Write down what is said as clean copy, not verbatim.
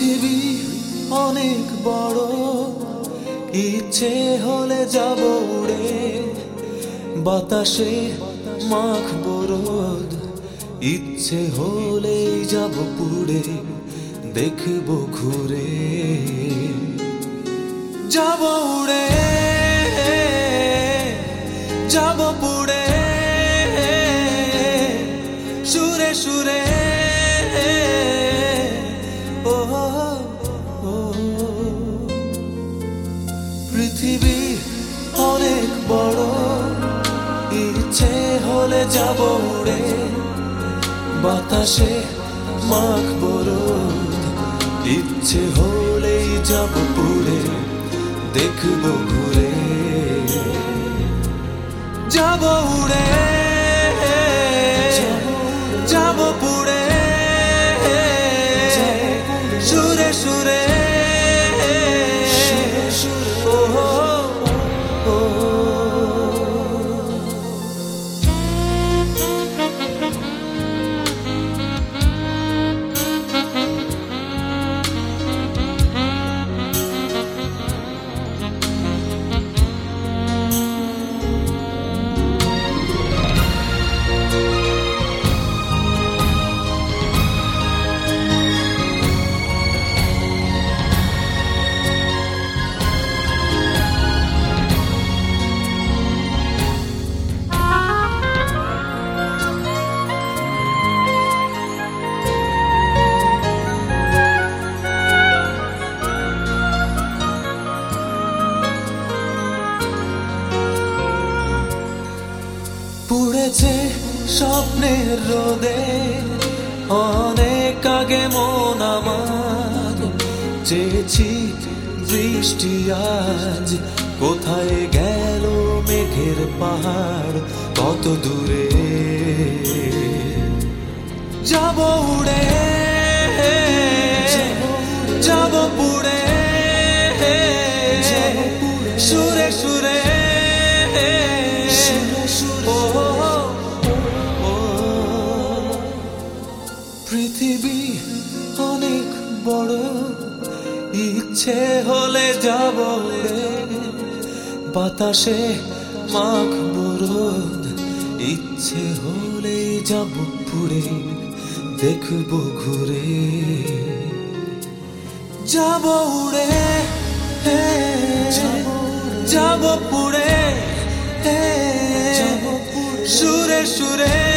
পৃথিবী অনেক বড়, ইচ্ছে হলে যাব উড়ে, বাতাসে মাখবো রোদ, ইচ্ছে হলেই যাব পুড়ে, দেখবো ঘুরে। যাব উড়ে, যাব পুড়ে, সুরে সুরে। পৃথিবী অনেক বড়, ইচ্ছে হলে যাব উড়ে, বাতাসে মাখবো রোদ, ইচ্ছে হলেই যাব পুড়ে, দেখবো ঘুরে। যাব উড়ে, যাব পুড়ে, সুরে সুরে। পুড়েছে স্বপ্নের রোদে অনেক আগে মন আমার, চেয়েছি বৃষ্টি আজ কোথায় গেল মেঘের পাহাড় কত দূরে। যাব উড়ে, যাব পুড়ে, সুরে সুরে। পৃথিবী অনেক বড়, ইচ্ছে হলে যাব উড়ে, বাতাসে মাখবো রোদ, ইচ্ছে হলে যাব পুড়ে, দেখবো ঘুরে। যাব উড়ে, যাব পুড়ে, সুরে সুরে।